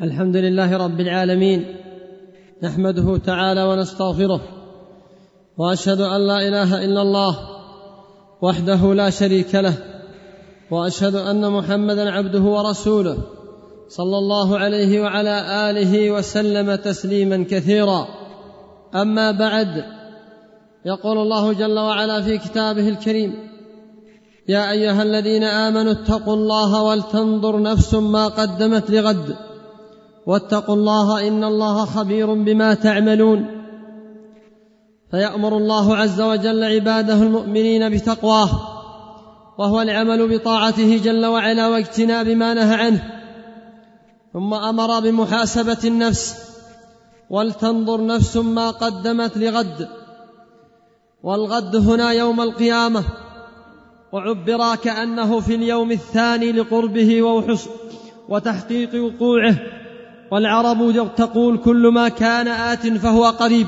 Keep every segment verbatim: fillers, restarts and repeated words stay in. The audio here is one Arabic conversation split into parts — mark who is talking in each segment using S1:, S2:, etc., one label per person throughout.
S1: الحمد لله رب العالمين، نحمده تعالى ونستغفره، وأشهد أن لا إله إلا الله وحده لا شريك له، وأشهد أن محمدًا عبده ورسوله صلى الله عليه وعلى آله وسلم تسليمًا كثيرا. أما بعد، يقول الله جل وعلا في كتابه الكريم: يا أيها الذين آمنوا اتقوا الله ولتنظر نفس ما قدمت لغد واتقوا الله إن الله خبير بما تعملون. فيأمر الله عز وجل عباده المؤمنين بتقواه، وهو العمل بطاعته جل وعلا واجتناب ما نهى عنه. ثم أمر بمحاسبة النفس، ولتنظر نفس ما قدمت لغد، والغد هنا يوم القيامة، وعبر كأنه في اليوم الثاني لقربه وتحقيق وقوعه. والعرب تقول: كل ما كان آت فهو قريب.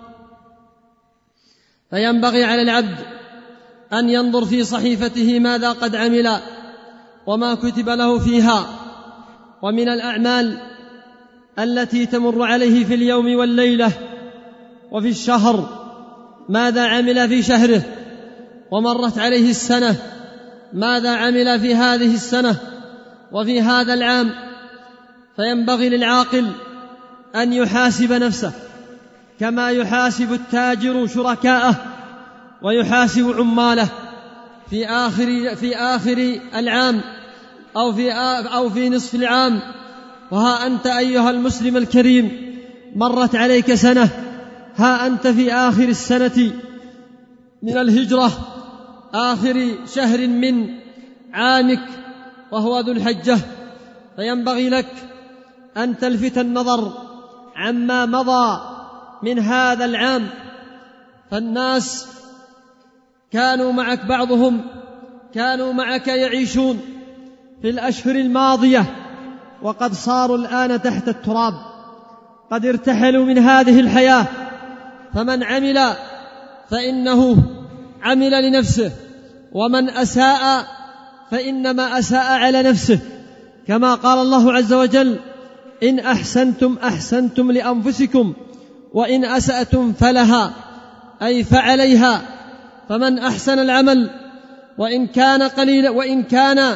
S1: فينبغي على العبد أن ينظر في صحيفته ماذا قد عمل وما كتب له فيها، ومن الأعمال التي تمر عليه في اليوم والليلة وفي الشهر ماذا عمل في شهره، ومرت عليه السنة ماذا عمل في هذه السنة وفي هذا العام. فينبغي للعاقل أن يحاسب نفسه كما يحاسب التاجر شركاءه ويحاسب عماله في آخر, في آخر العام أو في, أو في نصف العام. وها أنت أيها المسلم الكريم مرت عليك سنة، ها أنت في آخر السنة من الهجرة، آخر شهر من عامك وهو ذو الحجة. فينبغي لك أن تلفت النظر عما مضى من هذا العام. فالناس كانوا معك، بعضهم كانوا معك يعيشون في الأشهر الماضية، وقد صاروا الآن تحت التراب، قد ارتحلوا من هذه الحياة. فمن عمل فإنه عمل لنفسه، ومن أساء فإنما أساء على نفسه، كما قال الله عز وجل: إن أحسنتم أحسنتم لأنفسكم وإن أسأتم فلها، أي فعليها. فمن أحسن العمل وإن كان قليلا وإن كان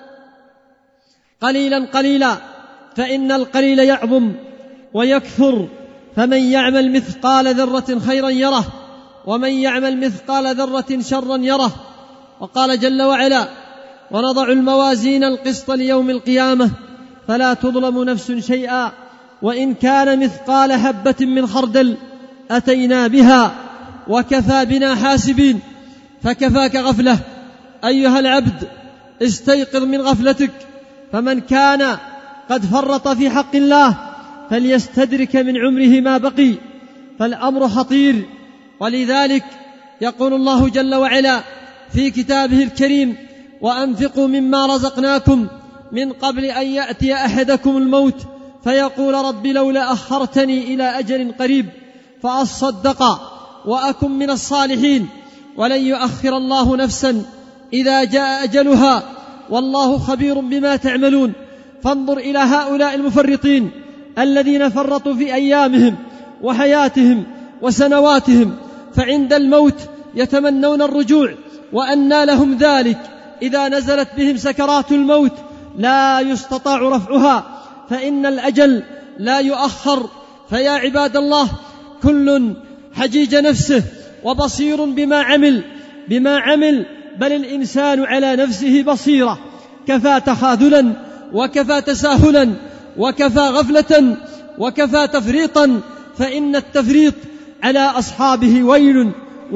S1: قليلا قليلا فإن القليل يعظم ويكثر. فمن يعمل مثقال ذرة خيرا يره، ومن يعمل مثقال ذرة شرا يره. وقال جل وعلا: ونضع الموازين القسط ليوم القيامة فلا تظلم نفس شيئا وإن كان مثقال حبة من خردل أتينا بها وكفى بنا حاسبين. فكفاك غفلة أيها العبد، استيقظ من غفلتك. فمن كان قد فرط في حق الله فليستدرك من عمره ما بقي، فالأمر خطير. ولذلك يقول الله جل وعلا في كتابه الكريم: وأنفقوا مما رزقناكم من قبل أن يأتي أحدكم الموت فيقول رب لولا أخرتني إلى أجل قريب فأصدق وأكن من الصالحين ولن يؤخر الله نفسا إذا جاء أجلها والله خبير بما تعملون. فانظر إلى هؤلاء المفرطين الذين فرطوا في أيامهم وحياتهم وسنواتهم، فعند الموت يتمنون الرجوع، وأنى لهم ذلك إذا نزلت بهم سكرات الموت لا يستطاع رفعها، فإن الأجل لا يؤخر. فيا عباد الله، كل حجيج نفسه وبصير بما عمل بما عمل بل الإنسان على نفسه بصيرة. كفى تخاذلا وكفى تساهلا وكفى غفلة وكفى تفريطا، فإن التفريط على أصحابه ويل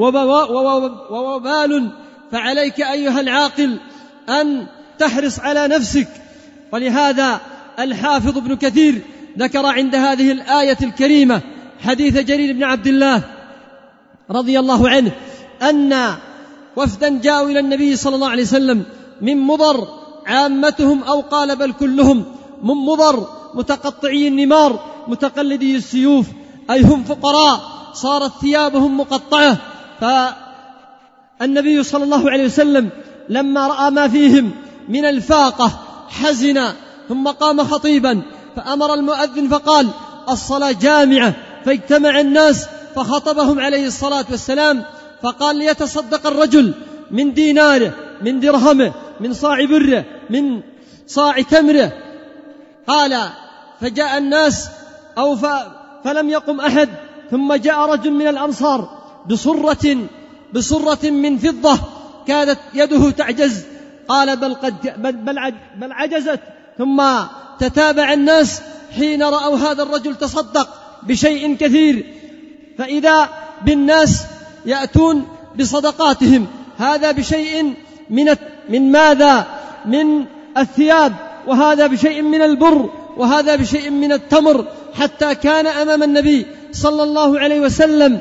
S1: ووبال. فعليك أيها العاقل أن تحرص على نفسك. ولهذا الحافظ ابن كثير ذكر عند هذه الآية الكريمة حديث جرير بن عبد الله رضي الله عنه أن وفدا جاءوا إلى النبي صلى الله عليه وسلم من مضر، عامتهم أو قال بل كلهم من مضر، متقطعي النمار متقلدي السيوف، أي هم فقراء صارت ثيابهم مقطعة. فالنبي صلى الله عليه وسلم لما رأى ما فيهم من الفاقة حزن، ثم قام خطيبا فأمر المؤذن فقال: الصلاة جامعة. فاجتمع الناس فخطبهم عليه الصلاة والسلام فقال: ليتصدق الرجل من ديناره، من درهمه، من صاع بره، من صاع تمره. قال: فجاء الناس أو فلم يقم أحد، ثم جاء رجل من الأنصار بصرة بصرة من فضة كادت يده تعجز. قال: بل, قد بل, بل عجزت. ثم تتابع الناس حين رأوا هذا الرجل تصدق بشيء كثير، فإذا بالناس يأتون بصدقاتهم، هذا بشيء من من ماذا؟ من الثياب، وهذا بشيء من البر، وهذا بشيء من التمر، حتى كان أمام النبي صلى الله عليه وسلم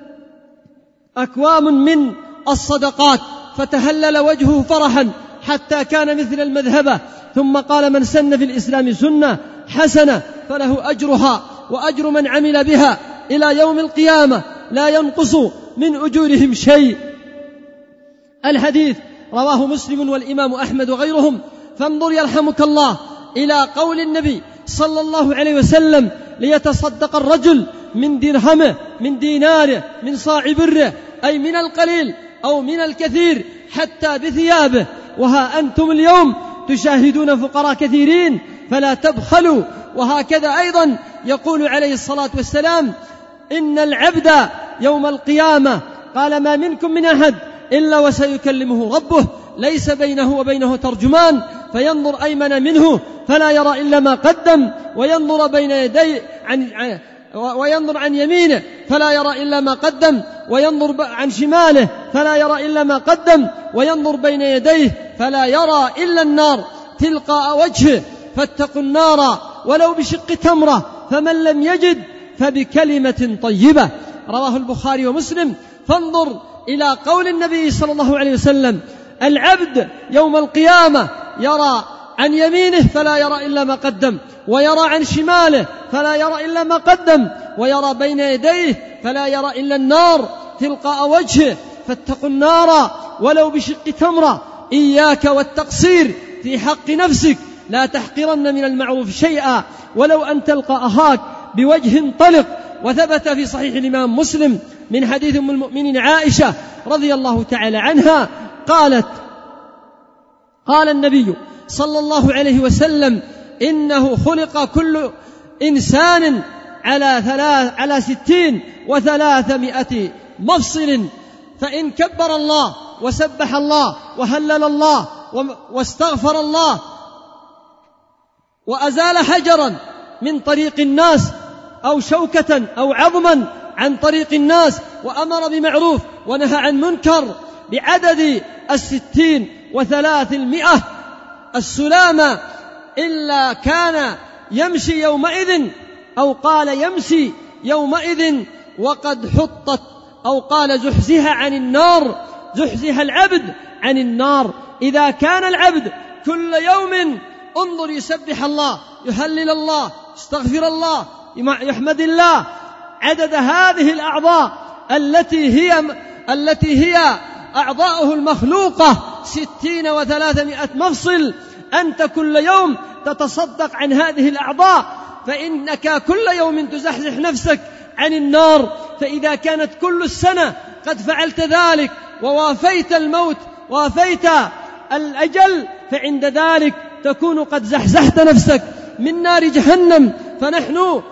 S1: أكوام من الصدقات، فتهلل وجهه فرحا حتى كان مثل المذهبة. ثم قال: من سن في الإسلام سنة حسنة فله أجرها وأجر من عمل بها إلى يوم القيامة لا ينقص من أجورهم شيء. الحديث رواه مسلم والإمام أحمد وغيرهم. فانظر يرحمك الله إلى قول النبي صلى الله عليه وسلم: ليتصدق الرجل من درهمه، من ديناره، من صاع بره، أي من القليل أو من الكثير، حتى بثيابه. وها أنتم اليوم تشاهدون فقراء كثيرين فلا تبخلوا. وهكذا أيضا يقول عليه الصلاة والسلام: إن العبد يوم القيامة، قال: ما منكم من أحد إلا وسيكلمه ربه، ليس بينه وبينه ترجمان، فينظر أيمن منه فلا يرى إلا ما قدم، وينظر بين يديه عن, عن وينظر عن يمينه فلا يرى إلا ما قدم، وينظر عن شماله فلا يرى إلا ما قدم، وينظر بين يديه فلا يرى إلا النار تلقاء وجهه، فاتقوا النار ولو بشق تمرة، فمن لم يجد فبكلمة طيبة. رواه البخاري ومسلم. فانظر إلى قول النبي صلى الله عليه وسلم: العبد يوم القيامة يرى عن يمينه فلا يرى إلا ما قدم، ويرى عن شماله فلا يرى إلا ما قدم، ويرى بين يديه فلا يرى إلا النار تلقاء وجهه، فاتقوا النار ولو بشق تمرة. إياك والتقصير في حق نفسك، لا تحقرن من المعروف شيئا ولو أن تلقى أخاك بوجه طلق. وثبت في صحيح الإمام مسلم من حديث أم المؤمنين عائشة رضي الله تعالى عنها قالت: قال النبي صلى الله عليه وسلم: إنه خلق كل إنسان على ثلاث على ستين وثلاثمائة مفصل، فإن كبر الله وسبح الله وهلل الله واستغفر الله وأزال حجرا من طريق الناس أو شوكة أو عظما عن طريق الناس، وأمر بمعروف ونهى عن منكر بعدد الستين وثلاثمائة السلامة، إلا كان يمشي يومئذ، أو قال يمشي يومئذ وقد حطت، أو قال زحزح عن النار، زحزح العبد عن النار. إذا كان العبد كل يوم انظر يسبح الله، يهلل الله، يستغفر الله، يحمد الله عدد هذه الأعضاء التي هي التي هي أعضاؤه المخلوقة ستين وثلاثمائة مفصل، أنت كل يوم تتصدق عن هذه الأعضاء، فإنك كل يوم تزحزح نفسك عن النار. فإذا كانت كل السنة قد فعلت ذلك ووافيت الموت ووافيت الأجل، فعند ذلك تكون قد زحزحت نفسك من نار جهنم. فنحن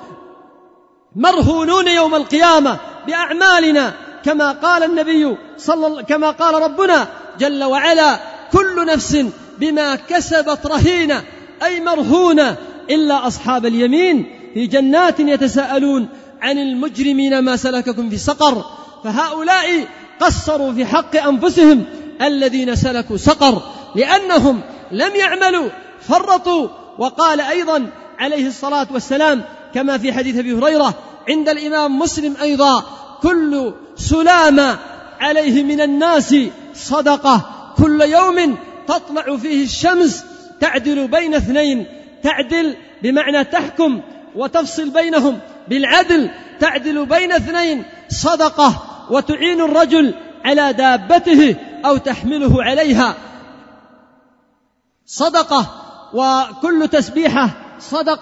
S1: مرهونون يوم القيامة بأعمالنا، كما قال النبي صلى كما قال ربنا جل وعلا: كل نفس بما كسبت رهينة، أي مرهونة، إلا أصحاب اليمين في جنات يتساءلون عن المجرمين ما سلككم في سقر. فهؤلاء قصروا في حق أنفسهم الذين سلكوا سقر، لأنهم لم يعملوا، فرطوا. وقال أيضا عليه الصلاة والسلام كما في حديث أبي هريرة عند الإمام مسلم أيضا: كل سلامة عليه من الناس صدقة، كل يوم تطلع فيه الشمس تعدل بين اثنين، تعدل بمعنى تحكم وتفصل بينهم بالعدل، تعدل بين اثنين صدقة، وتعين الرجل على دابته أو تحمله عليها صدقة، وكل تسبيحة صدقة،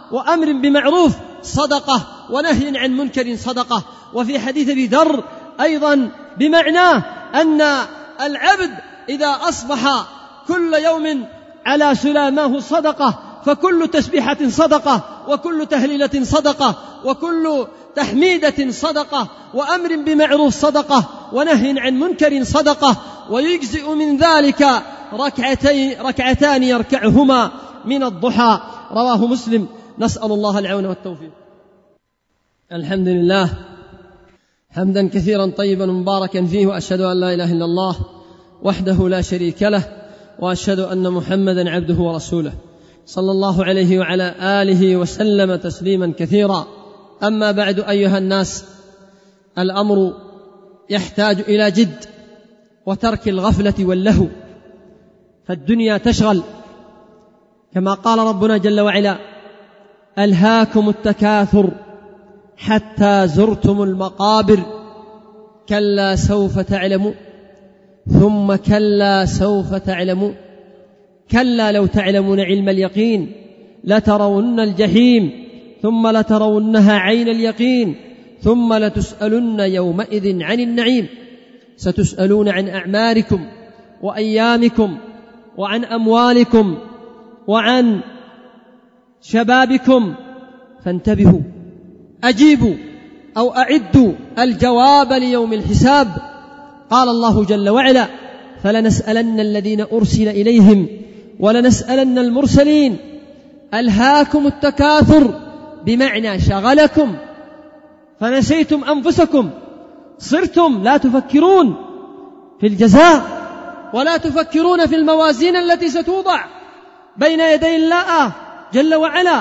S1: وأمر بمعروف صدقة ونهي عن منكر صدقة. وفي حديث أبي ذر أيضا بمعنى أن العبد إذا أصبح كل يوم على سلاماه صدقة، فكل تسبيحة صدقة، وكل تهليلة صدقة، وكل تحميدة صدقة، وأمر بمعروف صدقة، ونهي عن منكر صدقة. ويجزئ من ذلك ركعتين ركعتان يركعهما من الضحى. رواه مسلم. نسأل الله العون والتوفيق. الحمد لله حمدا كثيرا طيبا مباركا فيه، وأشهد أن لا إله إلا الله وحده لا شريك له، وأشهد أن محمدا عبده ورسوله صلى الله عليه وعلى آله وسلم تسليما كثيرا. أما بعد، أيها الناس، الأمر يحتاج إلى جد وترك الغفلة واللهو، فالدنيا تشغل كما قال ربنا جل وعلا: ألهاكم التكاثر حتى زرتم المقابر كلا سوف تعلمون ثم كلا سوف تعلمون كلا لو تعلمون علم اليقين لترون الجحيم ثم لترونها عين اليقين ثم لتسألن يومئذ عن النعيم. ستسألون عن أعماركم وأيامكم وعن أموالكم وعن شبابكم، فانتبهوا، أجيبوا أو أعدوا الجواب ليوم الحساب. قال الله جل وعلا: فلنسألن الذين أرسل إليهم ولنسألن المرسلين. ألهاكم التكاثر بمعنى شغلكم فنسيتم أنفسكم، صرتم لا تفكرون في الجزاء ولا تفكرون في الموازين التي ستوضع بين يدي الله جل وعلا.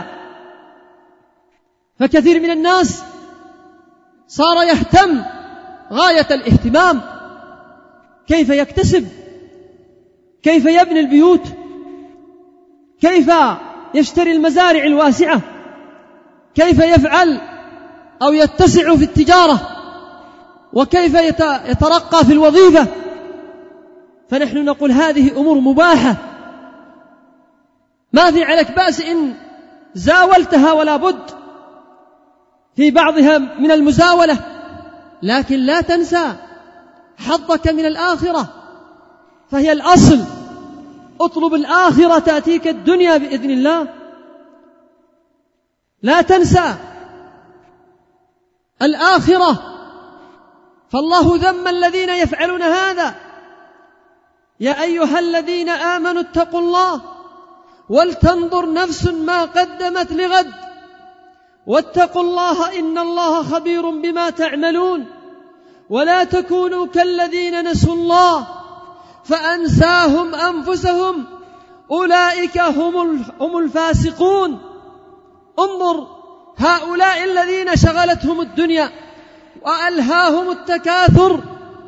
S1: فكثير من الناس صار يهتم غاية الاهتمام كيف يكتسب، كيف يبني البيوت، كيف يشتري المزارع الواسعة، كيف يفعل أو يتسع في التجارة، وكيف يترقى في الوظيفة. فنحن نقول هذه أمور مباحة ما في عليك بأس إن زاولتها ولا بد في بعضها من المزاولة، لكن لا تنسى حظك من الآخرة، فهي الأصل. اطلب الآخرة تأتيك الدنيا بإذن الله. لا تنسى الآخرة، فالله ذم الذين يفعلون هذا: يا أيها الذين آمنوا اتقوا الله ولتنظر نفس ما قدمت لغد واتقوا الله إن الله خبير بما تعملون ولا تكونوا كالذين نسوا الله فأنساهم أنفسهم أولئك هم الفاسقون. انظر هؤلاء الذين شغلتهم الدنيا وألهاهم التكاثر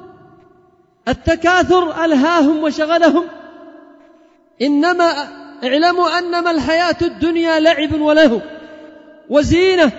S1: التكاثر ألهاهم وشغلهم. إنما اعلموا أنما الحياة الدنيا لعب ولهو وزينة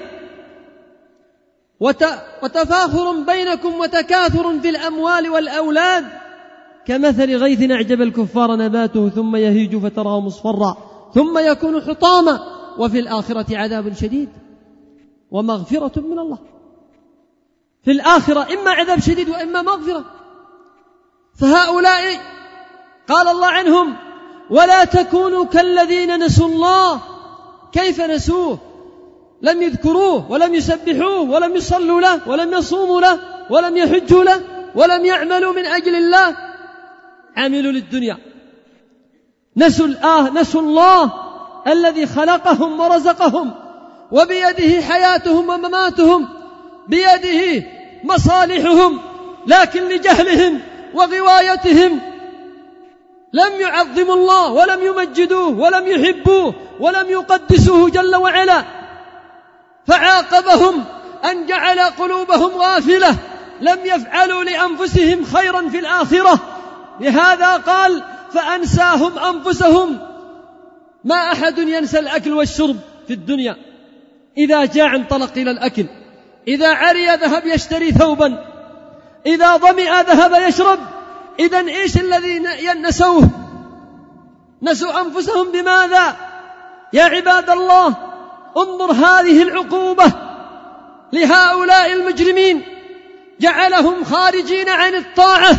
S1: وتفاخر بينكم وتكاثر في الأموال والأولاد كمثل غيث أعجب الكفار نباته ثم يهيج فتراه مصفرا ثم يكون حطاما وفي الآخرة عذاب شديد ومغفرة من الله. في الآخرة إما عذاب شديد وإما مغفرة. فهؤلاء قال الله عنهم: ولا تكونوا كالذين نسوا الله. كيف نسوه؟ لم يذكروه ولم يسبحوه ولم يصلوا له ولم يصوموا له ولم يحجوا له ولم يعملوا من أجل الله، عملوا للدنيا. نسوا الآه نسوا الله الذي خلقهم ورزقهم وبيده حياتهم ومماتهم، بيده مصالحهم، لكن لجهلهم وغوايتهم لم يعظموا الله ولم يمجدوه ولم يحبوه ولم يقدسوه جل وعلا، فعاقبهم أن جعل قلوبهم غافلة، لم يفعلوا لأنفسهم خيرا في الآخرة. لهذا قال: فأنساهم أنفسهم. ما أحد ينسى الأكل والشرب في الدنيا، إذا جاع انطلق إلى الأكل، إذا عري ذهب يشتري ثوبا، إذا ظمئ ذهب يشرب. إذن إيش الذي نسوه؟ نسوا أنفسهم بماذا؟ يا عباد الله، انظر هذه العقوبة لهؤلاء المجرمين، جعلهم خارجين عن الطاعة،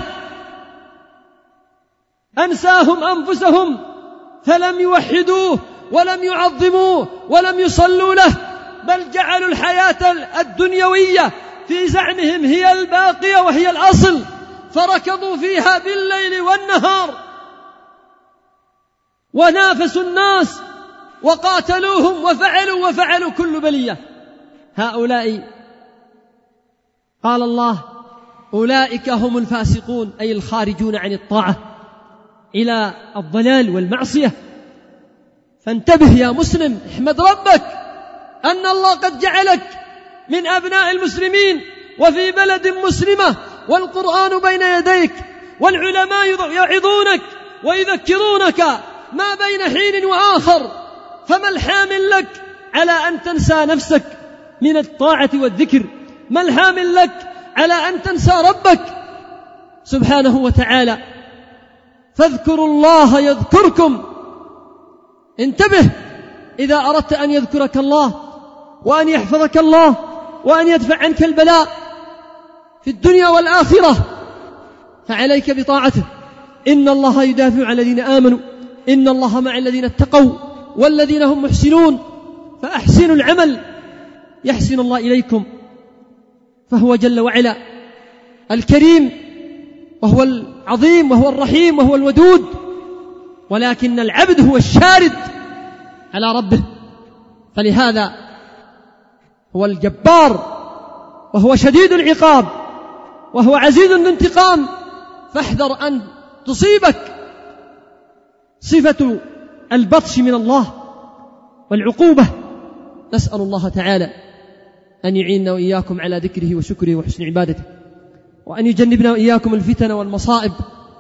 S1: أنساهم أنفسهم فلم يوحدوه ولم يعظموه ولم يصلوا له، بل جعلوا الحياة الدنيوية في زعمهم هي الباقية وهي الأصل، فركضوا فيها بالليل والنهار ونافسوا الناس وقاتلوهم وفعلوا وفعلوا كل بلية. هؤلاء قال الله أولئك هم الفاسقون، أي الخارجون عن الطاعة إلى الضلال والمعصية. فانتبه يا مسلم، احمد ربك أن الله قد جعلك من أبناء المسلمين وفي بلد مسلمة، والقرآن بين يديك، والعلماء يعظونك ويذكرونك ما بين حين وآخر، فما الحامل لك على أن تنسى نفسك من الطاعة والذكر؟ ما الحامل لك على أن تنسى ربك سبحانه وتعالى؟ فاذكروا الله يذكركم. انتبه إذا أردت أن يذكرك الله وأن يحفظك الله وأن يدفع عنك البلاء في الدنيا والآخرة، فعليك بطاعته. إن الله يدافع عن الذين آمنوا، إن الله مع الذين اتقوا والذين هم محسنون، فأحسنوا العمل يحسن الله إليكم، فهو جل وعلا الكريم وهو العظيم وهو الرحيم وهو الودود، ولكن العبد هو الشارد على ربه، فلهذا هو الجبار وهو شديد العقاب وهو عزيز الانتقام. فاحذر أن تصيبك صفة البطش من الله والعقوبة. نسأل الله تعالى أن يعيننا وإياكم على ذكره وشكره وحسن عبادته، وأن يجنبنا وإياكم الفتن والمصائب.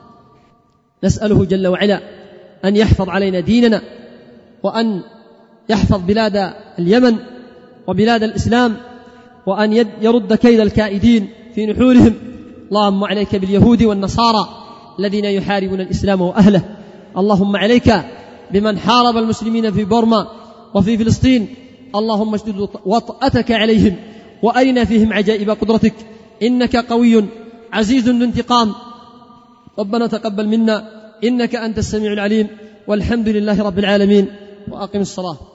S1: نسأله جل وعلا أن يحفظ علينا ديننا، وأن يحفظ بلاد اليمن وبلاد الإسلام، وأن يرد كيد الكائدين في نحورهم. اللهم عليك باليهود والنصارى الذين يحاربون الإسلام وأهله. اللهم عليك بمن حارب المسلمين في بورما وفي فلسطين. اللهم اشدد وطأتك عليهم وأرنا فيهم عجائب قدرتك، إنك قوي عزيز ذو انتقام. ربنا تقبل منا إنك أنت السميع العليم، والحمد لله رب العالمين. وأقم الصلاة.